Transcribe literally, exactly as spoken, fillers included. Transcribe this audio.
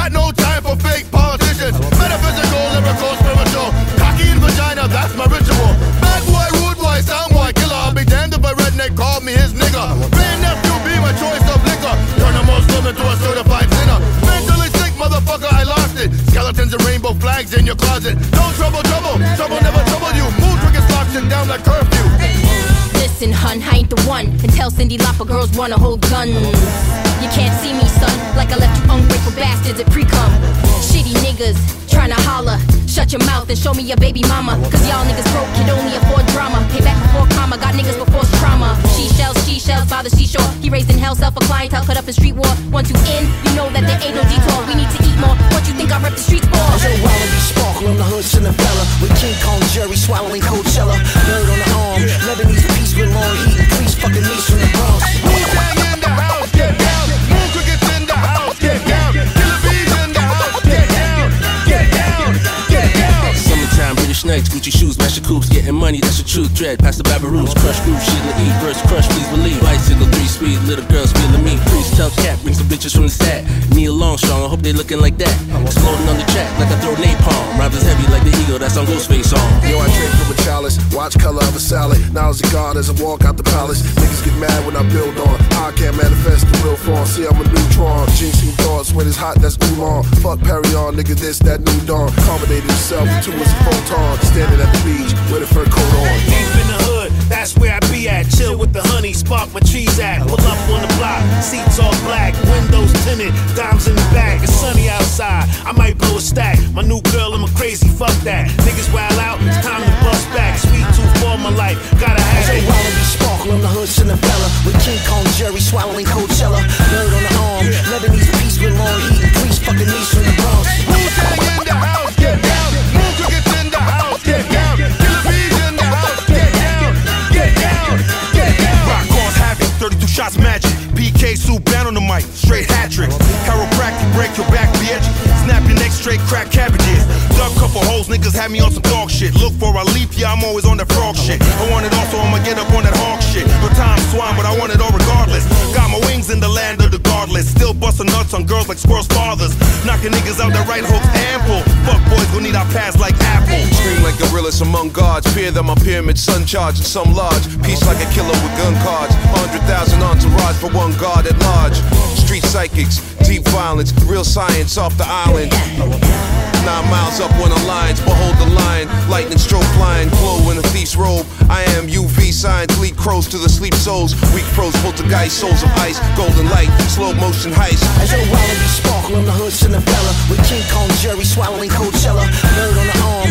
got no time for fake politicians. Metaphysical, lyrical, spiritual. Cocky in vagina, that's my ritual. Bad boy, rude boy, sound boy, killer. I'll be damned if a redneck called me his nigga. Rain nephew be my choice of liquor. Turn a Muslim into a certified sinner. Mentally sick, motherfucker, I lost it. Skeletons and rainbow flags in your closet. Don't trouble, trouble, trouble never trouble you. Mood triggers lock shit down like curfew. Listen, hun, I ain't the one. And tell Cindy Lauper girls wanna hold guns. You can't see me, son, like I left you ungrateful bastards at pre-cum. Shitty niggas tryna holler. Shut your mouth and show me your baby mama. Cause y'all niggas broke, kid only afford drama. Pay back before karma, got niggas before trauma. She shells, she shells, father seashore. He raised in hell, self a clientele, cut up in street war. Once you in, you know that there ain't no detour. We need to eat more. What you think I rep the streets for? Yo, Wallaby Sparkle on the hood, Cinderella. With King Kong Jerry swallowing Coachella. Bird on the arm, Lebanese peace with long heat and priest fucking niece from the Bronx. Wu-Tang in the house, get down. Moon crickets in the house, get down. Killer bees in the house, get down. Get down, get down. Summertime, British nights, Gucci shoes, master coops, getting money, that's the truth. Dread, past the Babaroos, crush groove, shit to eat, verse crush, please believe. Bicycle, three speed, little girls feeling me. Priest, tell Cap, bring some bitches from the stat. Neil Armstrong, I hope they looking like that. Exploding on the track like I throw napalm. Rhymes is heavy like the eagle, that's on Ghostface song. Yo, I drink from a chalice, watch color of a salad. Knowledge of God as I walk out the palace. Niggas get mad when I build on. I can't manifest the real form. See, I'm a neutron. Jinxing thoughts when it's hot, that's oolong. Fuck Perry on, nigga, this, that new dawn. Accommodated himself into his photon. Standing at the beach with a fur coat on. Deep in the hood, that's where I be at. Chill with the honey, spark my trees at. Pull up on the block, seats all black, windows tinted, dimes in the back. It's sunny outside, I might blow a stack. My new girl, I'm a crazy, fuck that. Niggas wild out, it's time to bust back. Sweet tooth for my life, gotta have it. Yo, Wallaby Sparkle on the hood, Cinderella. With King Kong Jerry swallowing Coachella. Bird on the arm, Lebanese peace with long heat and priest fucking niece from the Bronx. Wu-Tang in the house, get down. Moon crickets in the house, get down. Killer bees in the house, get down. Get down, get down. Rock cause havoc, thirty-two shots magic. P K Sue bound on the mic, straight hat tricks. Chiropractic, break your back, bitch. Snap your neck straight, crack cabbages. Dug couple holes, niggas had me on some dog shit. Look for a leap, yeah, I'm always on that frog shit. I want it all, so I'ma get up on that hog shit. No time swine, but I want it all regardless. Got my wings in the land of the godless. Still busting nuts on girls like squirrels' fathers. Knocking niggas out that right hook's ample. Fuck boys, gon' need our pads like Apple. Scream like gorillas among gods. Fear that my pyramid sun charged in some lodge. Peace like a killer with gun cards. Hundred thousand entourage for one guard at large. Street psychics, deep violence, real science off the island. Nine miles up on the lines, behold the line. Lightning stroke flying, glow in a thief's robe. I am U V signs, lead crows to the sleep souls. Weak pros, poltergeist, souls of ice. Golden light, slow motion heist. Yo, Wallaby Sparkle on the hood, Cinderella. With King Kong Jerry swallowing Coachella. Bird on the arm,